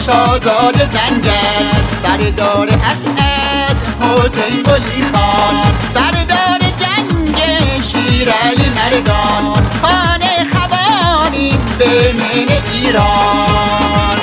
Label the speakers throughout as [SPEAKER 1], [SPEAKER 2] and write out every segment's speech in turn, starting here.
[SPEAKER 1] شاهزاده زنگل، سردار اسعد حسین قلی خان، سردار جنگ شیرعلی مردان، خانه خوانی به من ایران.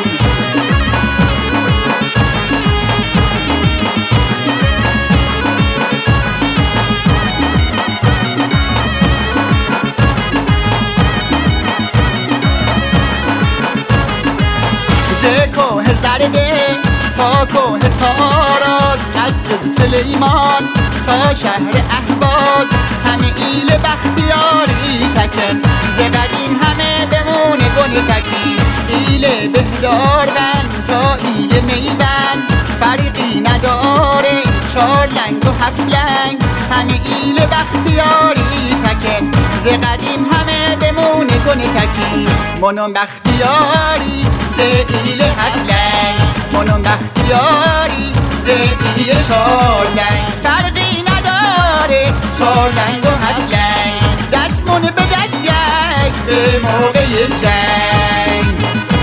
[SPEAKER 1] ز کوه زرده تا کوه تاراز، مسجد سلیمان تا شهر اهواز، همه ایل بختیاری تکن، ز قدیم همه بمونه گل تکی، ایل بهداروند تا ایل میوند، فرقی نداره چار لنگ و هفت لنگ، همه ایل بختیاری تکن، ز قدیم همه بمونه گل تکی، منم بختیاری ز ایل هفت لنگ، منم بختیاری ز ایل چار لنگ، فرقی نداره چار لنگ و هفت لنگ، دستمون به دست یک به موقع جنگ.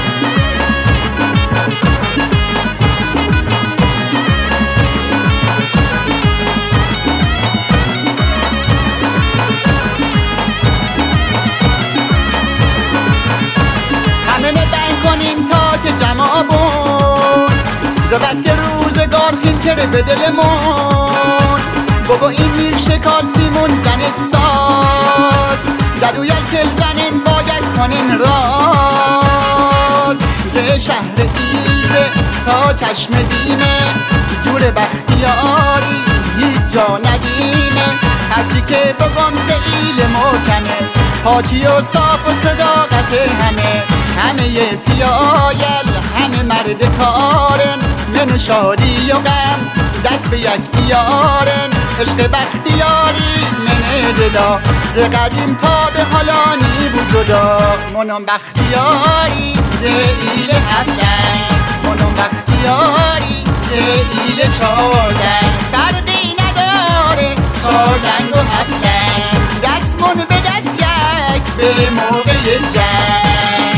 [SPEAKER 1] همه بند کنیم تا که جمابون، ز بس که روزگار خیل کرده به دلمون، بابا این میر شکال سیمون زن ساز، در و یکل زنین باید کنین راز، ز شهر ایزه تا چشم دیمه، جور بختیاری هیچ جا ندیمه، هرچی که بگم ز ایل محکمه، پاکی و صاف و صداقت همه پیایل، همه مرد کارن، من شادی و غم دست به یک بیارن، عشق بختیاری من دلا، ز قدیم تا به حالا نی بود جدا، منم بختیاری ز ایل هفت لنگ، منم بختیاری ز ایل چار لنگ، فرقی نداره چار لنگ و هفت لنگ، دستمون به دست یک به موقع جنگ.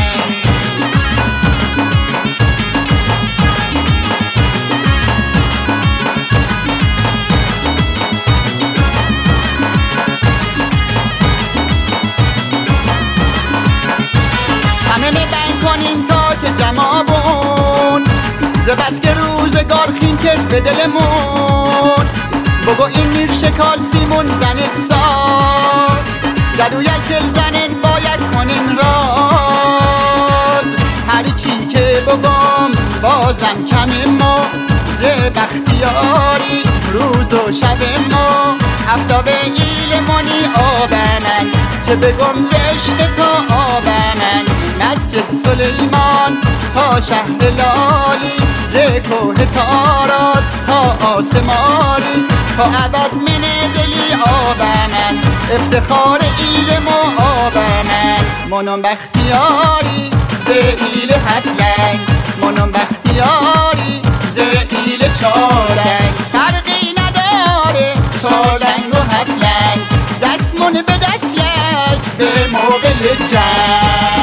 [SPEAKER 1] همه بند کنیم تا که جمابون، ز بس که روزگار خین کرد به دلمون، بگو این میر شکال سیمون زن ساز، در و یکل زنین باید کنین راز، هر چی که بگم بازم کم ما، ز بختیاری روز و شب ما، افتاب ایل منی آب من، چه بگم ز عشق تا آب من، مسجد سلیمان تا شهر لالی، ز کوه تاراز تا آسمانی، تا ابد من دلی آب من، افتخار ایل ما آب من، منم بختیاری ز ایل هفت لنگ، منم بختیاری ز ایل چار لنگ، فرقی نداره چار لنگ و هفت لنگ، دستمون به دست یک به موقع جنگ.